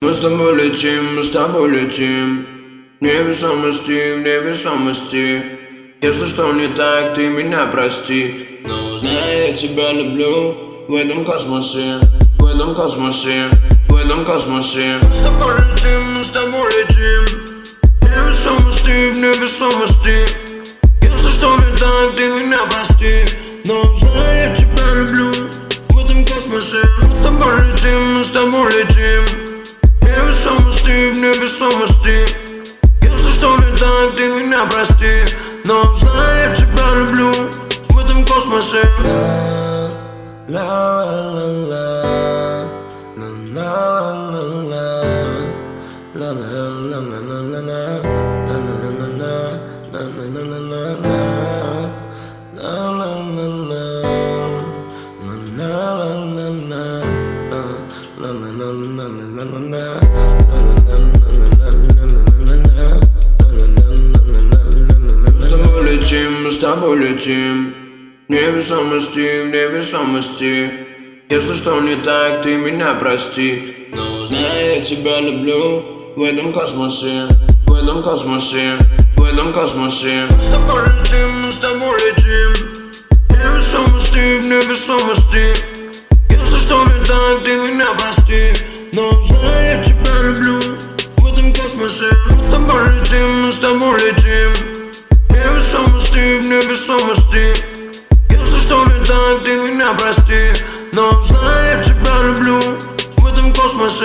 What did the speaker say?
Мы с тобой летим, мы с тобой летим в невесомости, в невесомости. Если что не так, ты меня прости. Но знай, я тебя люблю в этом космосе, в этом космосе, в этом космосе. Мы с тобой летим, мы с тобой летим в невесомости, в невесомости. Если что не так, ты меня прости. Но знай, я тебя люблю в этом космосе. Мы с тобой летим, мы с тобой летим в невесомости, в невесомости. Если что не так, ты меня прости. Но знай, я тебя люблю в этом космосе. Мы с тобой летим в невесомости, в невесомости. Если что не так, ты меня прости. Но знай, я тебя люблю в этом космосе, в этом космосе, в этом космосе. Мы с тобой летим, мы с тобой летим в невесомости, в невесомости. Если что не так, ты меня прости. Но знай, я тебя люблю в этом космосе. Мы с тобой летим, мы с тобой летим в невесомости, в невесомости. Если что не так, ты меня прости. Но знай, я тебя люблю в этом космосе.